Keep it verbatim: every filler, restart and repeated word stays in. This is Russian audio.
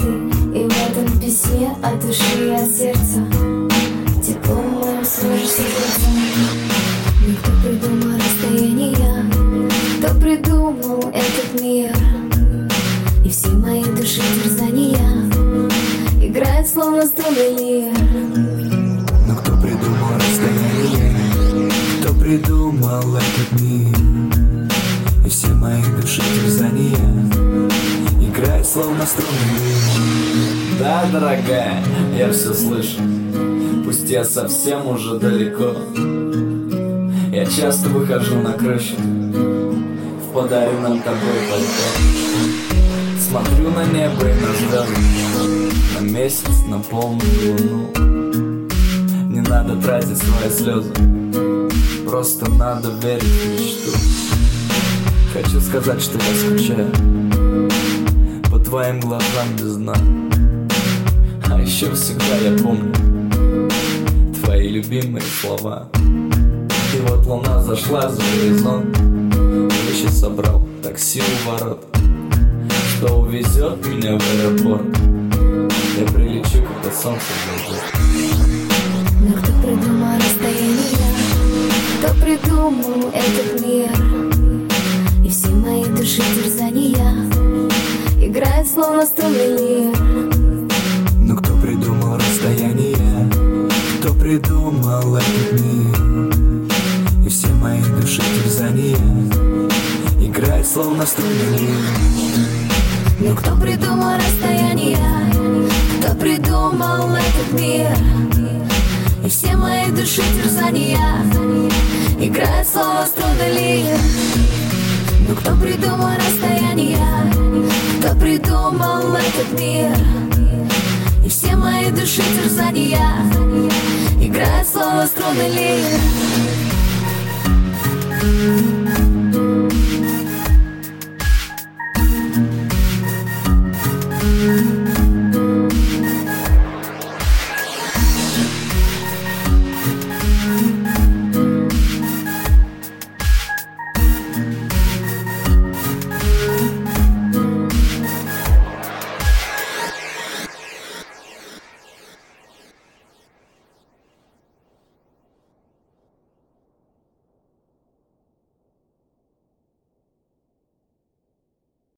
ты. И в этом письме от души и от сердца теплом моим сможешь согреться. Никто придумал расстояние, кто придумал этот мир. И все мои души терзания играют словно струны лир. Но кто придумал расстояние, кто придумал этот мир. И все мои души терзания играют словно струны лир. Да, дорогая, я все слышу, пусть я совсем уже далеко. Я часто выхожу на крышу в подаренном тобой пальто. Смотрю на небо и на звезды, на месяц, на полную луну. Не надо тратить свои слезы, просто надо верить в мечту. Хочу сказать, что я скучаю по твоим глазам без дна. А еще всегда я помню твои любимые слова. И вот луна зашла за горизонт, вещи собрал, такси у ворот, что увезет меня в аэропорт. Я прилечу, когда солнце зайдет. Но кто придумал расстояние, кто придумал этот мир. И все мои души терзания играют словно струны лир. Но кто придумал расстояние, кто придумал этот мир. И все мои души терзания играют словно струны лир. Но кто придумал расстояние, кто придумал этот мир. И все мои души терзания играют словно струны лир. Но кто придумал расстояние, кто придумал этот мир. И все мои души терзания играют словно струны лир.